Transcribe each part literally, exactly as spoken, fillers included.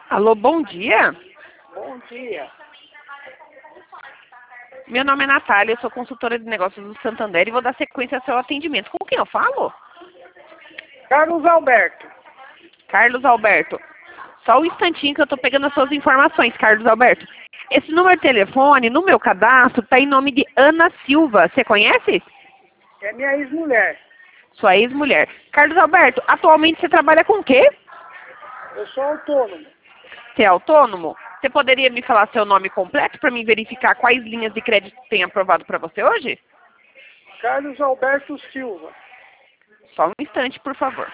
Alô, bom dia. Bom dia. Meu nome é Natália, eu sou consultora de negócios do Santander e vou dar sequência ao seu atendimento. Com quem eu falo? Carlos Alberto. Carlos Alberto. Só um instantinho que eu estou pegando as suas informações, Carlos Alberto. Esse número de telefone, no meu cadastro, está em nome de Ana Silva. Você conhece? É minha ex-mulher. Sua ex-mulher. Carlos Alberto, atualmente você trabalha com o quê? Eu sou autônomo. Você é autônomo? Você poderia me falar seu nome completo para mim verificar quais linhas de crédito tem aprovado para você hoje? Carlos Alberto Silva. Só um instante, por favor.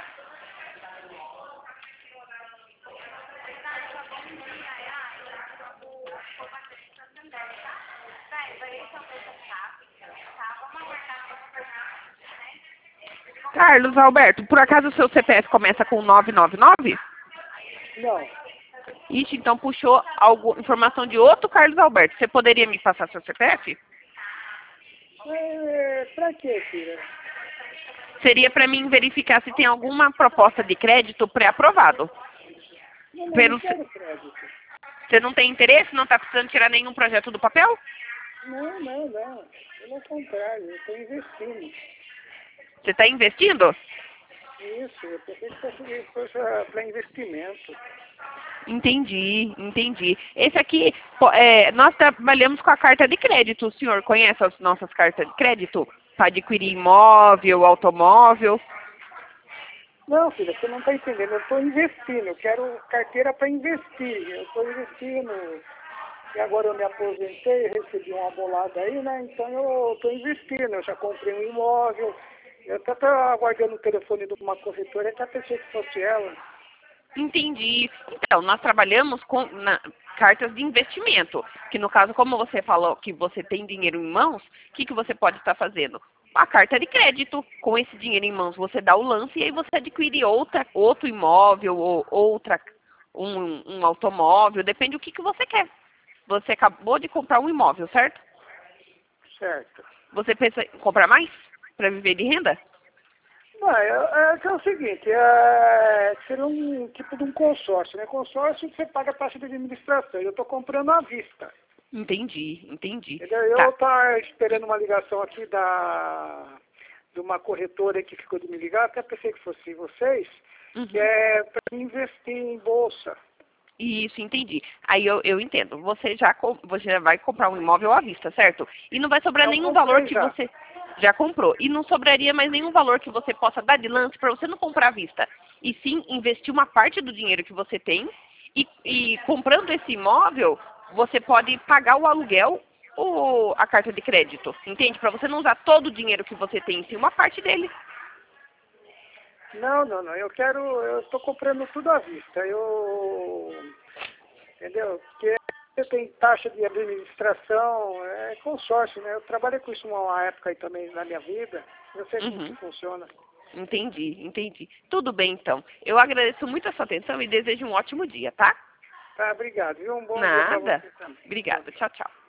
Carlos Alberto, por acaso o seu C P F começa com nove nove nove? Não. Ixi, então puxou alguma informação de outro Carlos Alberto. Você poderia me passar seu C P F? É, pra quê, filha? Seria para mim verificar se tem alguma proposta de crédito pré-aprovado. Não, mas Pelo... não quero crédito. Você não tem interesse? Não está precisando tirar nenhum projeto do papel? Não, não, não. Pelo contrário, eu estou investindo. Você está investindo? Isso, eu pensei que fosse coisa para investimento. Entendi, entendi. Esse aqui, po- é, nós trabalhamos com a carta de crédito. O senhor conhece as nossas cartas de crédito? Para adquirir imóvel, automóvel? Não, filha, você não está entendendo. Eu estou investindo. Eu quero carteira para investir. Eu estou investindo. E agora eu me aposentei, recebi uma bolada aí, né? Então eu estou investindo. Eu já comprei um imóvel. Eu até estou aguardando o telefone de uma corretora. Eu até pensei que fosse ela. Entendi. Então, nós trabalhamos com na- cartas de investimento, que no caso, como você falou que você tem dinheiro em mãos, o que, que você pode estar fazendo? A carta de crédito. Com esse dinheiro em mãos, você dá o lance e aí você adquire outra, outro imóvel ou outra, um, um automóvel, depende do que, que você quer. Você acabou de comprar um imóvel, certo? Certo. Você pensa em comprar mais para viver de renda? Não, é, é, que é o seguinte, é, seria um tipo de um consórcio, né? Consórcio você paga a taxa de administração. Eu estou comprando à vista. Entendi, entendi. Entendeu? Eu Tá. estou esperando uma ligação aqui da, de uma corretora que ficou de me ligar, até pensei que fosse vocês, que Uhum. é para investir em bolsa. Isso, entendi. Aí eu, eu entendo. Você já, com- você já vai comprar um imóvel à vista, certo? E não vai sobrar Então nenhum valor comprei que já. você já comprou. E não sobraria mais nenhum valor que você possa dar de lance para você não comprar à vista. E sim investir uma parte do dinheiro que você tem. E, e comprando esse imóvel, você pode pagar o aluguel ou a carta de crédito. Entende? Para você não usar todo o dinheiro que você tem, sim uma parte dele. Não, não, não. Eu quero, eu estou comprando tudo à vista. Eu, entendeu? Porque tem taxa de administração, é consórcio, né? Eu trabalhei com isso uma época aí também na minha vida. Eu sei como que Uhum. funciona. Entendi, entendi. Tudo bem, então. Eu agradeço muito a sua atenção e desejo um ótimo dia, tá? Tá, obrigado. E um bom dia para Nada. você também. Tchau, Obrigada. tchau. Tchau, tchau.